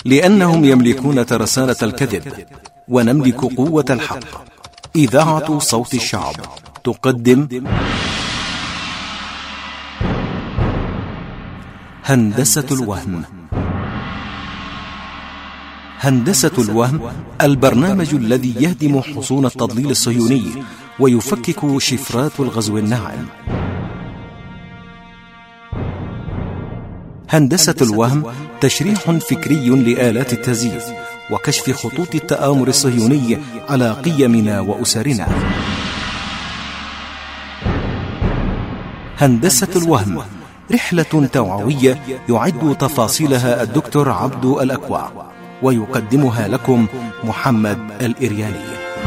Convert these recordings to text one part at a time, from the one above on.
لأنهم يملكون ترسانة الكذب، ونملك قوة الحق. إذاعة صوت الشعب تقدم هندسة الوهم. هندسة الوهم، البرنامج الذي يهدم حصون التضليل الصهيوني ويفكك شفرات الغزو الناعم. هندسة الوهم تشريح فكري لآلات التزييف وكشف خطوط التآمر الصهيوني على قيمنا وأسرنا. هندسة الوهم رحلة توعوية يعد تفاصيلها الدكتور عبد الأكوع، ويقدمها لكم محمد الإرياني.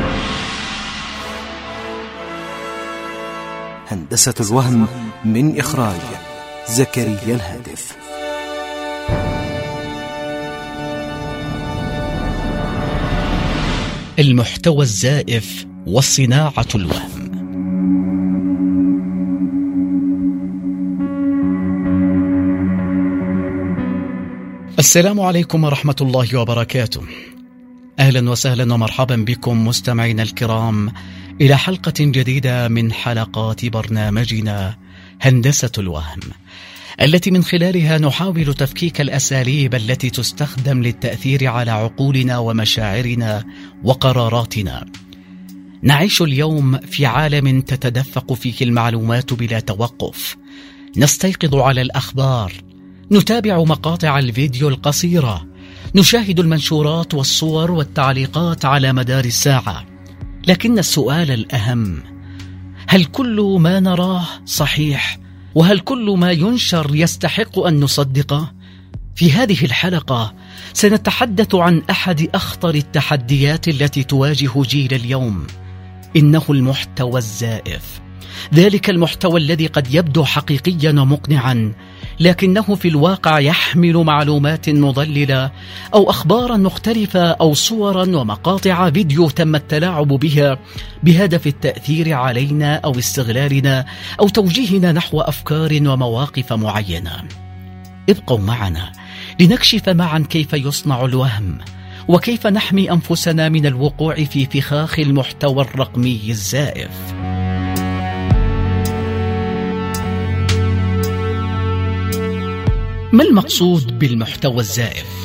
هندسة الوهم من إخراج زكريا الهادف. المحتوى الزائف وصناعة الوهم. السلام عليكم ورحمة الله وبركاته. أهلا وسهلا ومرحبا بكم مستمعينا الكرام إلى حلقة جديدة من حلقات برنامجنا هندسة الوهم، التي من خلالها نحاول تفكيك الأساليب التي تستخدم للتأثير على عقولنا ومشاعرنا وقراراتنا. نعيش اليوم في عالم تتدفق فيه المعلومات بلا توقف، نستيقظ على الأخبار، نتابع مقاطع الفيديو القصيرة، نشاهد المنشورات والصور والتعليقات على مدار الساعة. لكن السؤال الأهم، هل كل ما نراه صحيح؟ وهل كل ما ينشر يستحق أن نصدقه؟ في هذه الحلقة سنتحدث عن أحد أخطر التحديات التي تواجه جيل اليوم، إنه المحتوى الزائف. ذلك المحتوى الذي قد يبدو حقيقيا ومقنعا، لكنه في الواقع يحمل معلومات مضللة أو أخبارا مختلفة أو صورا ومقاطع فيديو تم التلاعب بها بهدف التأثير علينا أو استغلالنا أو توجيهنا نحو أفكار ومواقف معينة. ابقوا معنا لنكشف معا كيف يصنع الوهم، وكيف نحمي أنفسنا من الوقوع في فخاخ المحتوى الرقمي الزائف. ما المقصود بالمحتوى الزائف؟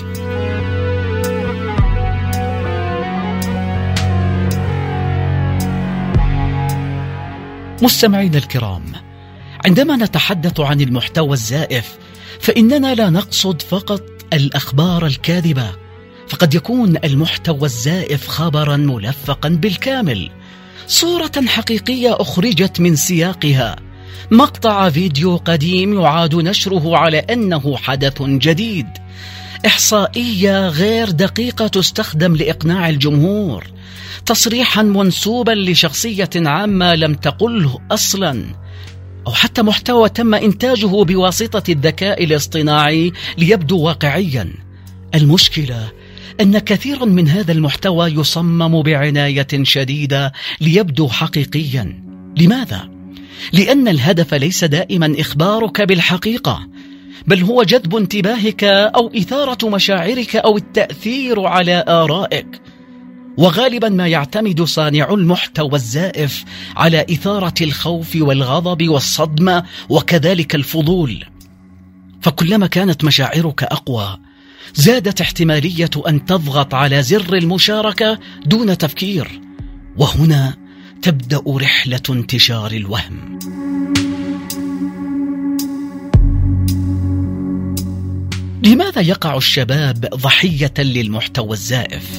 مستمعينا الكرام، عندما نتحدث عن المحتوى الزائف فإننا لا نقصد فقط الأخبار الكاذبة، فقد يكون المحتوى الزائف خبرا ملفقا بالكامل، صورة حقيقية أخرجت من سياقها، مقطع فيديو قديم يعاد نشره على أنه حدث جديد، إحصائية غير دقيقة تستخدم لإقناع الجمهور، تصريحا منسوبا لشخصية عامة لم تقله أصلا، أو حتى محتوى تم إنتاجه بواسطة الذكاء الاصطناعي ليبدو واقعيا. المشكلة أن كثيرا من هذا المحتوى يصمم بعناية شديدة ليبدو حقيقيا. لماذا؟ لأن الهدف ليس دائما إخبارك بالحقيقة، بل هو جذب انتباهك أو إثارة مشاعرك أو التأثير على آرائك. وغالبا ما يعتمد صانع المحتوى الزائف على إثارة الخوف والغضب والصدمة وكذلك الفضول. فكلما كانت مشاعرك أقوى، زادت احتمالية أن تضغط على زر المشاركة دون تفكير، وهنا تبدأ رحلة انتشار الوهم. لماذا يقع الشباب ضحية للمحتوى الزائف؟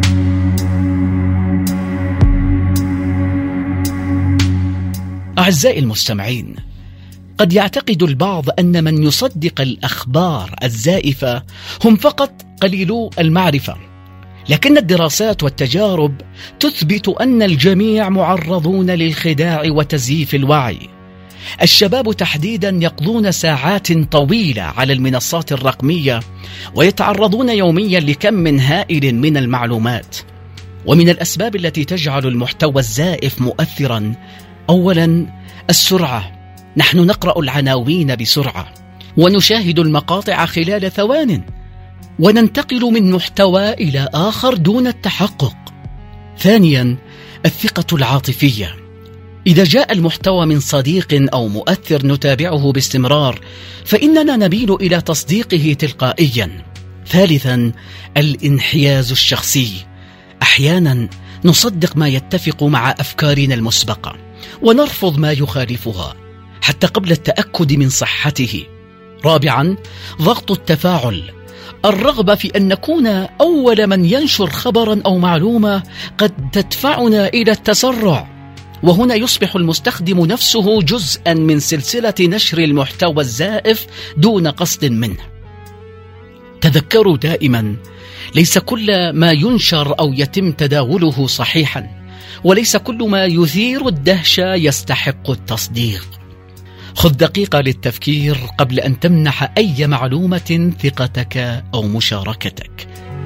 أعزائي المستمعين، قد يعتقد البعض أن من يصدق الأخبار الزائفة هم فقط قليلو المعرفة، لكن الدراسات والتجارب تثبت أن الجميع معرضون للخداع وتزييف الوعي. الشباب تحديدا يقضون ساعات طويلة على المنصات الرقمية، ويتعرضون يوميا لكم هائل من المعلومات. ومن الأسباب التي تجعل المحتوى الزائف مؤثرا، أولا السرعة. نحن نقرأ العناوين بسرعة ونشاهد المقاطع خلال ثوان، وننتقل من محتوى إلى آخر دون التحقق. ثانيا، الثقة العاطفية. إذا جاء المحتوى من صديق أو مؤثر نتابعه باستمرار فإننا نميل إلى تصديقه تلقائيا. ثالثا، الانحياز الشخصي. أحيانا نصدق ما يتفق مع أفكارنا المسبقة ونرفض ما يخالفها حتى قبل التأكد من صحته. رابعا، ضغط التفاعل. الرغبة في أن نكون أول من ينشر خبرا أو معلومة قد تدفعنا إلى التسرع، وهنا يصبح المستخدم نفسه جزءا من سلسلة نشر المحتوى الزائف دون قصد منه. تذكروا دائما، ليس كل ما ينشر أو يتم تداوله صحيحا، وليس كل ما يثير الدهشة يستحق التصديق. خذ دقيقة للتفكير قبل أن تمنح أي معلومة ثقتك أو مشاركتك.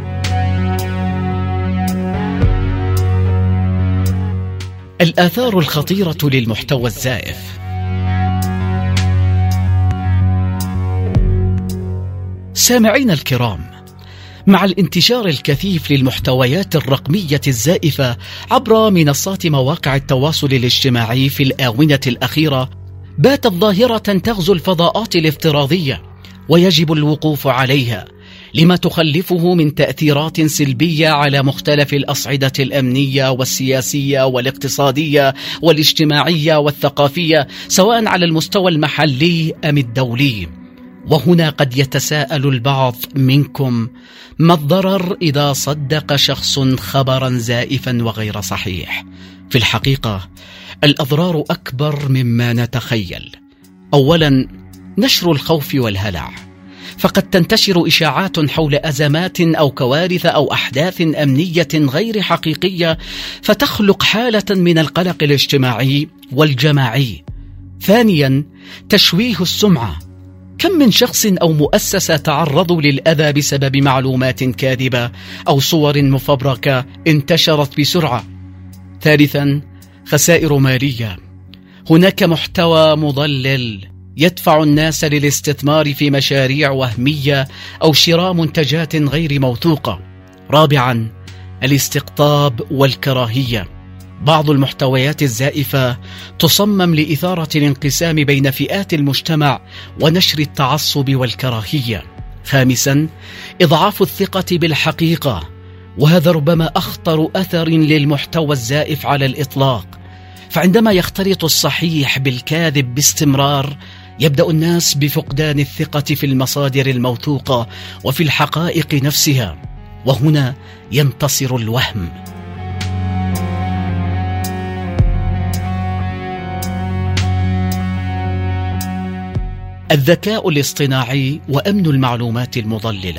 الآثار الخطيرة للمحتوى الزائف. سامعين الكرام، مع الانتشار الكثيف للمحتويات الرقمية الزائفة عبر منصات مواقع التواصل الاجتماعي في الآونة الأخيرة، باتت ظاهرة تغزو الفضاءات الافتراضية، ويجب الوقوف عليها لما تخلفه من تأثيرات سلبية على مختلف الأصعدة الأمنية والسياسية والاقتصادية والاجتماعية والثقافية، سواء على المستوى المحلي أم الدولي. وهنا قد يتساءل البعض منكم: ما الضرر إذا صدق شخص خبرا زائفا وغير صحيح؟ في الحقيقة الأضرار أكبر مما نتخيل. أولا، نشر الخوف والهلع، فقد تنتشر إشاعات حول أزمات أو كوارث أو أحداث أمنية غير حقيقية، فتخلق حالة من القلق الاجتماعي والجماعي. ثانيا، تشويه السمعة. كم من شخص أو مؤسسة تعرضوا للأذى بسبب معلومات كاذبة أو صور مفبركة انتشرت بسرعة. ثالثا، خسائر مالية. هناك محتوى مضلل يدفع الناس للاستثمار في مشاريع وهمية أو شراء منتجات غير موثوقة. رابعا، الاستقطاب والكراهية. بعض المحتويات الزائفة تصمم لإثارة الانقسام بين فئات المجتمع ونشر التعصب والكراهية. خامسا، إضعاف الثقة بالحقيقة، وهذا ربما أخطر أثر للمحتوى الزائف على الإطلاق، فعندما يختلط الصحيح بالكاذب باستمرار يبدأ الناس بفقدان الثقة في المصادر الموثوقة وفي الحقائق نفسها، وهنا ينتصر الوهم. الذكاء الاصطناعي وأمن المعلومات المضللة.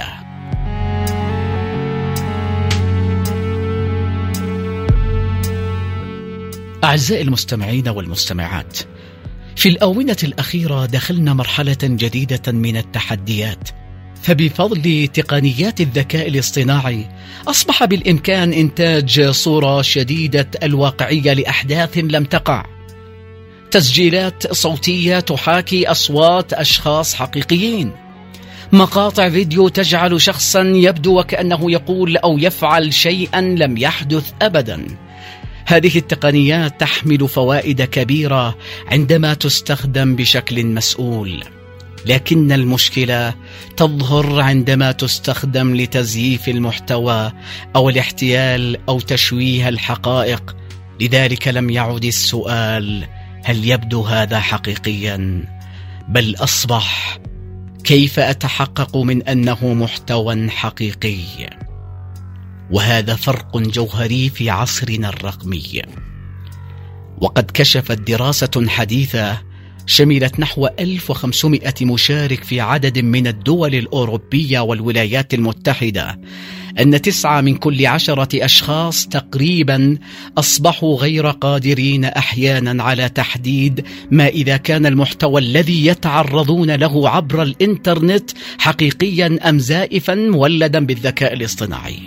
أعزائي المستمعين والمستمعات، في الآونة الأخيرة دخلنا مرحلة جديدة من التحديات، فبفضل تقنيات الذكاء الاصطناعي أصبح بالإمكان إنتاج صورة شديدة الواقعية لأحداث لم تقع، تسجيلات صوتية تحاكي أصوات أشخاص حقيقيين، مقاطع فيديو تجعل شخصا يبدو وكأنه يقول أو يفعل شيئا لم يحدث أبدا. هذه التقنيات تحمل فوائد كبيرة عندما تستخدم بشكل مسؤول، لكن المشكلة تظهر عندما تستخدم لتزييف المحتوى أو الاحتيال أو تشويه الحقائق. لذلك لم يعد السؤال هل يبدو هذا حقيقيا، بل أصبح كيف أتحقق من أنه محتوى حقيقي؟ وهذا فرق جوهري في عصرنا الرقمي. وقد كشفت دراسة حديثة شملت نحو 1500 مشارك في عدد من الدول الأوروبية والولايات المتحدة أن 9 من كل 10 أشخاص تقريبا أصبحوا غير قادرين أحيانا على تحديد ما إذا كان المحتوى الذي يتعرضون له عبر الإنترنت حقيقيا أم زائفا مولدا بالذكاء الاصطناعي.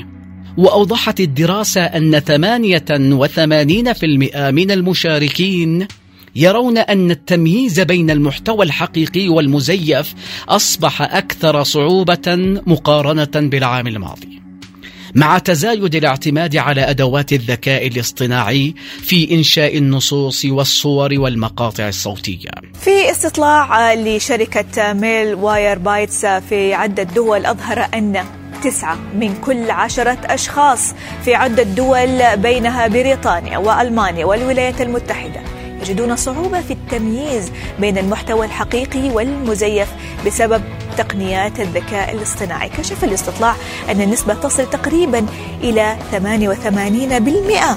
وأوضحت الدراسة أن 88% من المشاركين يرون أن التمييز بين المحتوى الحقيقي والمزيف أصبح أكثر صعوبة مقارنة بالعام الماضي، مع تزايد الاعتماد على أدوات الذكاء الاصطناعي في إنشاء النصوص والصور والمقاطع الصوتية. في استطلاع لشركة ميل واير بايتس في عدة دول أظهر أن 9 من كل 10 أشخاص في عدة دول بينها بريطانيا وألمانيا والولايات المتحدة يجدون صعوبة في التمييز بين المحتوى الحقيقي والمزيف بسبب تقنيات الذكاء الاصطناعي. كشف الاستطلاع أن النسبة تصل تقريبا إلى 88%.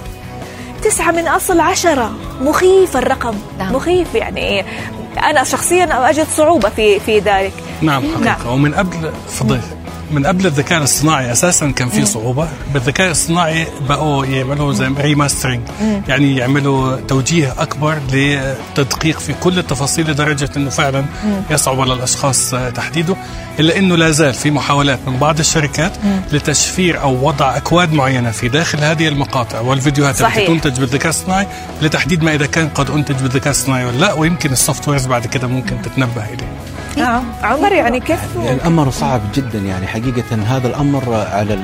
9 من أصل 10. مخيف الرقم. نعم. مخيف، يعني أنا شخصيا أجد صعوبة في ذلك. نعم حقيقة. ومن قبل من قبل الذكاء الاصطناعي أساسا كان في صعوبة. بالذكاء الاصطناعي بقوا يعملوا زي ريماسترينج، يعني يعملوا توجيه أكبر لتدقيق في كل التفاصيل لدرجة أنه فعلا يصعب على الأشخاص تحديده، إلا أنه لا زال في محاولات من بعض الشركات لتشفير أو وضع أكواد معينة في داخل هذه المقاطع والفيديوهات التي تنتج بالذكاء الاصطناعي لتحديد ما إذا كان قد أنتج بالذكاء الاصطناعي ولا لا، ويمكن السوفت ويرز بعد كده ممكن تتنبه إليه. عمر، يعني كيف الأمر صعب جدا، يعني حقيقة هذا الأمر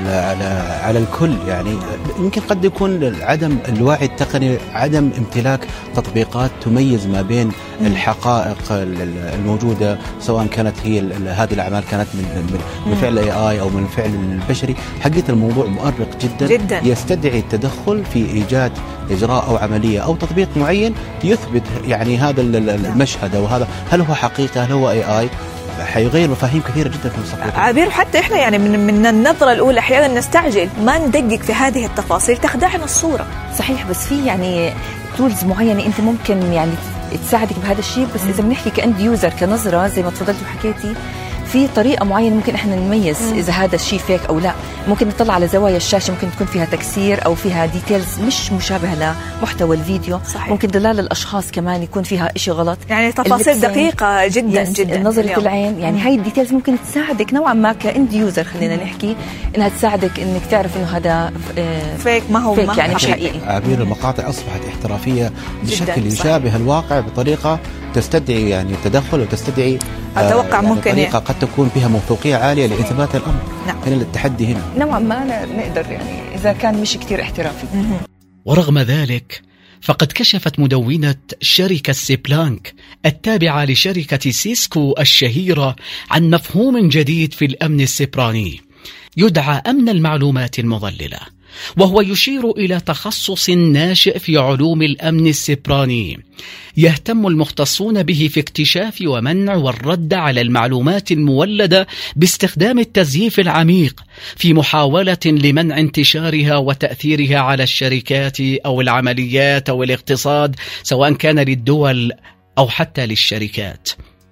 على الكل. يعني يمكن قد يكون عدم الوعي التقني، عدم امتلاك تطبيقات تميز ما بين الحقائق الموجودة، سواء كانت هي هذه الأعمال كانت من فعل AI أو من فعل البشري. حقيقة الموضوع مؤرق جدا يستدعي التدخل في إيجاد إجراء أو عملية أو تطبيق معين يثبت يعني هذا المشهد أو هذا هل هو حقيقة، هل هو AI. حيغير مفاهيم كثيرة جدا في المستقبل. عبير، حتى إحنا يعني من النظرة الأولى أحيانا نستعجل، ما ندقق في هذه التفاصيل، تخدعنا الصورة. صحيح، بس في يعني تولز معينة أنت ممكن يعني تساعدك بهذا الشيء. بس إذا بنحكي كأند يوزر كنظرة زي ما تفضلت وحكيتي، في طريقة معينة ممكن إحنا نميز إذا هذا الشيء فيك أو لا. ممكن نطلع على زوايا الشاشة، ممكن تكون فيها تكسير أو فيها ديتيلز مش مشابهة لمحتوى الفيديو. صحيح. ممكن دلال الأشخاص كمان يكون فيها إشي غلط، يعني تفاصيل دقيقة جدا. نظرة العين، يعني هاي الديتيلز ممكن تساعدك نوعا ما كإند يوزر، خلينا نحكي إنها تساعدك إنك تعرف إنه هذا فيك، ما هو فيك، يعني مش حقيقي. عبير، المقاطع أصبحت احترافية بشكل يشابه الواقع بطريقة تستدعي يعني التدخل، وتستدعي أتوقع ممكن طريقة قد تكون فيها موثوقية عالية لإثبات الأمر. هنا التحدي هنا نوعا ما نقدر يعني إذا كان مش كتير احترافي. ورغم ذلك فقد كشفت مدونة شركة سيبلانك التابعة لشركة سيسكو الشهيرة عن مفهوم جديد في الأمن السيبراني يدعى أمن المعلومات المضللة، وهو يشير إلى تخصص ناشئ في علوم الأمن السيبراني يهتم المختصون به في اكتشاف ومنع والرد على المعلومات المولدة باستخدام التزييف العميق في محاولة لمنع انتشارها وتأثيرها على الشركات أو العمليات أو الاقتصاد، سواء كان للدول أو حتى للشركات.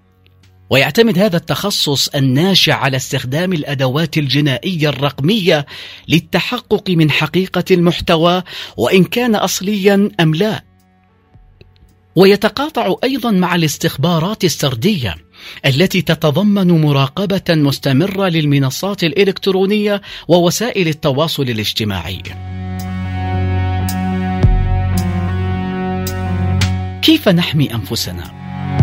ويعتمد هذا التخصص الناشئ على استخدام الأدوات الجنائية الرقمية للتحقق من حقيقة المحتوى وإن كان أصليا أم لا، ويتقاطع أيضا مع الاستخبارات السردية التي تتضمن مراقبة مستمرة للمنصات الإلكترونية ووسائل التواصل الاجتماعي. كيف نحمي أنفسنا؟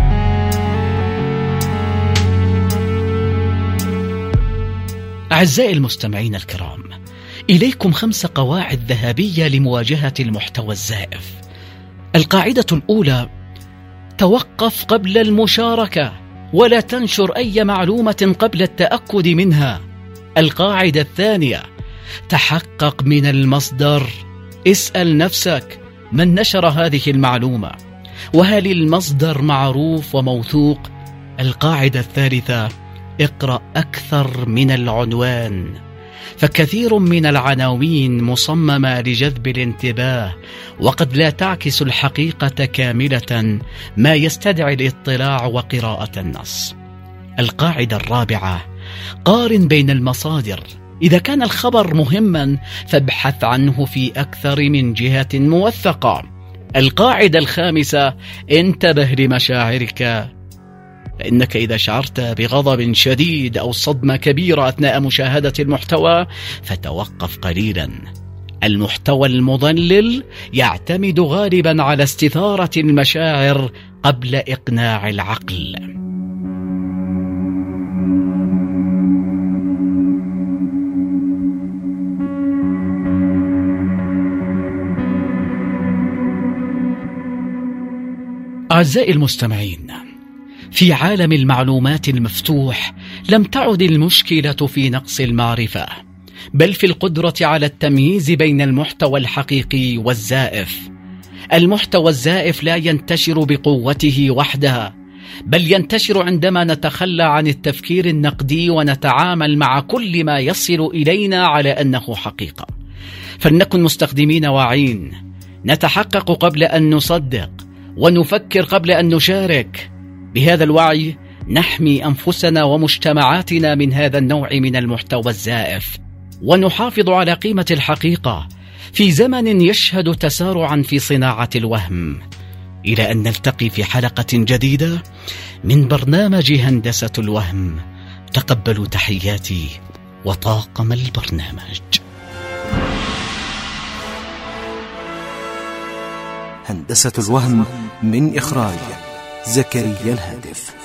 أعزائي المستمعين الكرام، إليكم 5 قواعد ذهبية لمواجهة المحتوى الزائف. القاعدة الأولى: توقف قبل المشاركة، ولا تنشر أي معلومة قبل التأكد منها. القاعدة الثانية: تحقق من المصدر، اسأل نفسك من نشر هذه المعلومة، وهل المصدر معروف وموثوق؟ القاعدة الثالثة: اقرأ أكثر من العنوان، فكثير من العناوين مصممة لجذب الانتباه وقد لا تعكس الحقيقة كاملة، ما يستدعي الاطلاع وقراءة النص. القاعدة الرابعة: قارن بين المصادر، إذا كان الخبر مهما فابحث عنه في أكثر من جهة موثقة. القاعدة الخامسة: انتبه لمشاعرك، فإنك إذا شعرت بغضب شديد أو صدمة كبيرة أثناء مشاهدة المحتوى فتوقف قليلا. المحتوى المضلل يعتمد غالبا على استثارة المشاعر قبل إقناع العقل. أعزائي المستمعين، في عالم المعلومات المفتوح لم تعد المشكلة في نقص المعرفة، بل في القدرة على التمييز بين المحتوى الحقيقي والزائف. المحتوى الزائف لا ينتشر بقوته وحدها، بل ينتشر عندما نتخلى عن التفكير النقدي ونتعامل مع كل ما يصل إلينا على أنه حقيقة. فلنكن مستخدمين واعين، نتحقق قبل أن نصدق، ونفكر قبل أن نشارك. بهذا الوعي نحمي أنفسنا ومجتمعاتنا من هذا النوع من المحتوى الزائف، ونحافظ على قيمة الحقيقة في زمن يشهد تسارعا في صناعة الوهم. إلى أن نلتقي في حلقة جديدة من برنامج هندسة الوهم. تقبلوا تحياتي وطاقم البرنامج. هندسة الوهم من إخراج زكريا الهادف.